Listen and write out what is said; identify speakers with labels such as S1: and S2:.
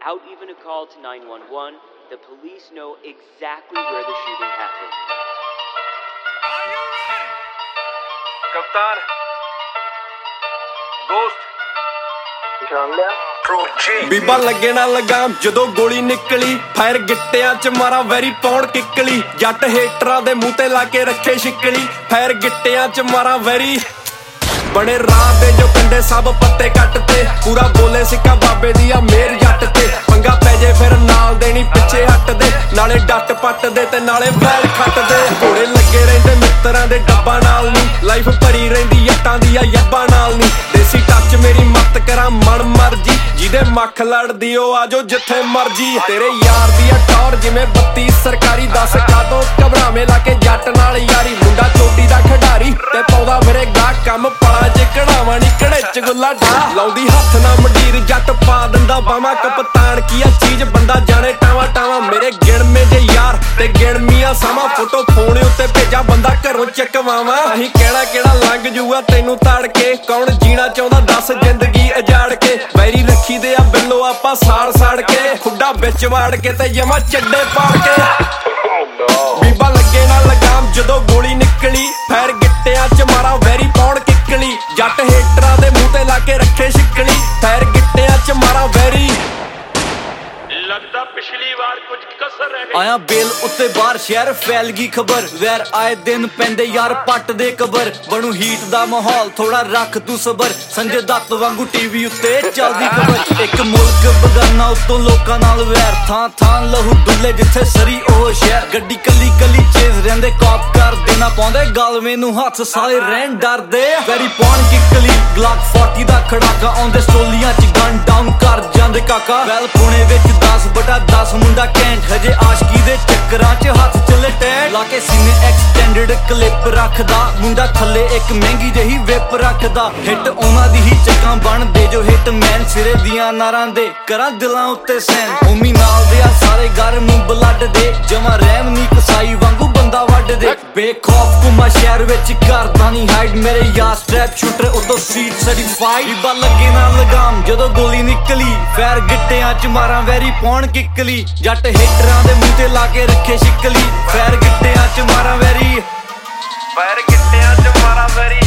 S1: without even a call to 911, the police know exactly where the shooting happened.
S2: Are you ready?
S3: Kaptan Ghost ਬੀਬਾ ਲੱਗੇ ਨਾ ਲਗਾਮ ਜਦੋਂ ਗੋਲੀ ਨਿਕਲੀ ਫਾਇਰ ਗਿੱਟਿਆਂ ਚ ਮਾਰਾ ਵੈਰੀ ਪੌਣ ਕਿੱਕਲੀ ਜੱਟ ਹੇਟਰਾਂ ਦੇ ਮੂੰਹ ਤੇ ਲਾ ਕੇ ਰੱਖੇ ਸ਼ਿਕਲੀ ਫਾਇਰ ਗਿੱਟਿਆਂ ਚ ਮਾਰਾ ਵੈਰੀ ਬਣੇ ਰਾਹ ਦੇ ਜੋ ਕੰਡੇ ਸਭ ਪੱਤੇ ਕੱਟ ਤੇ ਪੂਰਾ ਬੋਲੇ ਸਿੱਕਾ ਬਾਬੇ ਦੀ ਆ ਮੇਰ ਜੱਟ ਤੇ ਪੰਗਾ ਪੈ ਜੇ ਫਿਰ ਨਾਲ ਦੇਣੀ ਪਿੱਛੇ ਹੱਟ ਦੇ ਨਾਲੇ ਡੱਟ ਪੱਟ ਦੇ ਤੇ ਨਾਲੇ ਵੈਲ ਖੱਟ ਦੇ ਘੋੜੇ ਲੱਗੇ ਰਹਿੰਦੇ ਮਿੱਤਰਾਂ ਦੇ ਡੱਬਾ ਨਾਲ ਨੀ ਲਾਈਫ ਭਰੀ ਰਹਿੰਦੀ ਜੱਟਾਂ ਦੀ ਆ ਯੱਬਾਂ ਨਾਲ ਨੀ ਦੇਸੀ ਟੱਚ ਮੇਰੀ ਮੱਤ ਕਰਾਂ ਮਨ ਮਰਜੀ ਜਿਹਦੇ ਮੱਖ ਲੜਦੀ ਉਹ ਆਜੋ ਜਿੱਥੇ ਮਰਜੀ ਤੇਰੇ ਯਾਰ ਦੀ ਆ ਟੌਰ ਜਿਵੇਂ 32 ਸਰਕਾਰੀ 10 ਕਾਦੋਂ ਘਬਰਾਵੇਂ ਲਾ ਕੇ ਜੱਟ ਨਾਲ ਯਾਰੀ ਮੁੰਡਾ ਚੋਟੀ ਦਾ ਖਿਡਾਰੀ ਤੇ ਪਾਉਂਦਾ ਮੇਰੇ ਗਾਹ ਕੰਮ ਪਲਾ ਜੇ ਕਢਾਵਾਂ ਨੀ ਕੜੇ ਚ ਗੁੱਲਾ ਢਾ ਲਾਉਂਦੀ ਹੱਥ ਨਾ ਮੰਡੀਰ ਜੱਟ ਪਾ ਦਿੰਦਾ ਬਾਵਾ ਕਪਤਾਨ ਕੀ ਆ ਚੀਜ਼ ਬੰਦਾ ਜਾਣੇ ਟਾਵਾਂ ਟਾਵਾਂ ਮੇਰੇ ਗਿਣਵੇਂ ਜੇ ਯਾਰ ਤੇ ਗਿਣਮੀਆਂ ਸਾਵਾਂ ਫੋਟੋ ਫੋਨ ਉੱਤੇ ਭੇਜਾ ਬੰਦਾ ਘਰੋਂ ਚੱਕਵਾਵਾਂ ਅਸੀਂ ਕਹਿਣਾ ਕਿਹੜਾ ਲੰਘ ਜੂਗਾ ਤੈਨੂੰ ਤੜ ਕੇ ਕੌਣ ਜੀਣਾ ਚਾਹੁੰਦਾ ਦੱਸ ਜ਼ਿੰਦਗੀ ਉਜਾੜ ਕੇ ਵੈਰੀ ਰੱਖੀ ਦੇ ਆ ਬਿੱਲੋ ਆਪਾਂ ਸਾੜ ਸਾੜ ਕੇ ਖੁੱਡਾ ਵਿੱਚ ਵਾੜ ਕੇ ਤੇ ਜਮਾ ਚੱਡੇ ਪਾੜ ਕੇ ਬੀਬਾ ਲੱਗੇ ਨਾ ਲਗਾਮ ਜਦੋਂ ਗੋਲੀ ਨਿਕਲੀ ਫਾਇਰ ਗਿੱਟਿਆਂ ਚ ਮਾਰਾ ਵੈਰੀ ਪੌਣ ਕਿੱਕਲੀ ਜੱਟ ਹੇਟਰਾਂ ਦੇ ਮੂੰਹ ਤੇ ਲਾ ਕੇ ਰੱਖੇ ਸ਼ਿਕਲੀ ਫਾਇਰ ਗਿੱਟਿਆਂ ਚ ਮਾਰਾ ਵੈਰੀ
S2: लगता पिछली बार कुछ कसर रह गई
S4: ਆਇਆ ਬੇਲ ਉੱਤੇ ਬਾਹਰ ਸ਼ਹਿਰ ਫੈਲ ਗਈ ਖਬਰ ਵੈਰ ਆਏ ਦਿਨ ਪੈਂਦੇ ਯਾਰ ਪੱਟ ਦੇ ਕਬਰ ਬਣੂ ਹੀਟ ਦਾ ਮਾਹੌਲ ਥੋੜਾ ਰੱਖ ਤੂੰ ਸਬਰ ਸੰਜੇ ਦੱਤ ਵਾਂਗੂ ਟੀਵੀ ਉੱਤੇ ਚੱਲਦੀ ਖਬਰ ਇੱਕ ਮੁਲਕ ਬਗਾਨਾ ਉੱਤੋਂ ਲੋਕਾਂ ਨਾਲ ਵੈਰ ਥਾਂ ਥਾਂ ਲਹੂ ਡੁੱਲੇ ਜਿੱਥੇ ਸਰੀ ਉਹ ਸ਼ਹਿਰ ਗੱਡੀ ਕੱਲੀ ਕੱਲੀ ਚੇਜ਼ ਰਹਿੰਦੇ ਕਾਪ ਕਰ ਦੇਣਾ ਪਾਉਂਦੇ ਗਲਵੇਂ ਨੂੰ ਹੱਥ ਸਾਰੇ ਰਹਿਣ ਡਰਦੇ ਵੈਰੀ ਪੌਣ ਕਿੱਕਲੀ ਗਲਾਕ 40 ਦਾ ਖੜਾਕਾ ਆਉਂਦੇ ਸਟੋਲੀਆਂ ਚ ਗਨ ਡਾਊਨ ਕਰ ਜਾਂਦੇ ਕਾਕਾ ਵੈਲ ਪੁਣੇ ਵਿੱਚ 10/10 ਮੁੰਡਾ ਕੈਂਟ ਹਜੇ ਆਸ਼ਕੀ ਦੇ ਚੱਕਰਾਂ ਚ ਹੱਥ ਚੱਲੇ ਟੈਟ ਲਾ ਕੇ ਸੀਨੇ ਐਕਸਟੈਂਡਡ ਕਲਿੱਪ ਰੱਖਦਾ ਮੁੰਡਾ ਥੱਲੇ ਇੱਕ ਮਹਿੰਗੀ ਜਿਹੀ ਵਿਪ ਰੱਖਦਾ ਹਿੱਟ ਉਹਨਾਂ ਦੀ ਹੀ ਚੱਕਾਂ ਬਣਦੇ ਜੋ ਹਿੱਟ ਮੈਨ ਸਿਰੇ ਦੀਆਂ ਨਾਰਾਂ ਦੇ ਕਰਾਂ ਦਿਲਾਂ ਉੱਤੇ ਸੈਨ ਹੋਮੀ ਨਾਲ ਦੇ ਆ ਸਾਰੇ ਗਰਮ ਬਲੱਡ ਦੇ ਜਮਾ ਰਹਿਮ ਨੀ ਕਸਾਈ ਵਾਂਗੂ ਬੰਦਾ ਵੱਢ ਦੇ ਬੇਖੌਫ ਘੁੰਮਾ ਸ਼ਹਿਰ ਵਿੱਚ ਕਰਦਾ ਨਹੀਂ ਹਾਈਡ ਮੇਰੇ ਯਾਰ ਸਟ੍ਰੈਪ ਸ਼ੂਟਰ ਉਦੋਂ ਸੀਟ ਸਰਟੀਫਾਈਡ ਬੀਬਾ ਲੱਗੇ ਨਾ ਲਗਾਮ ਜਦੋਂ ਗੋਲੀ ਨਿਕਲੀ ਫੈਰ ਗਿੱਟਿਆਂ ਚ ਮਾਰਾਂ ਵੈਰੀ ਪੌਣ ਕਿੱਕਲੀ ਜੱਟ ਹੇਟਰਾਂ ਦੇ ਮੂੰਹ ਤੇ ਲਾ ਕੇ ਰੱਖੇ ਸ਼ਿਕਲੀ ਫੈਰ ਗਿੱਟਿਆਂ ਚ ਮਾਰਾਂ ਵੈਰੀ ਫੈਰ ਗਿੱਟਿਆਂ ਚ ਮਾਰਾਂ ਵੈਰੀ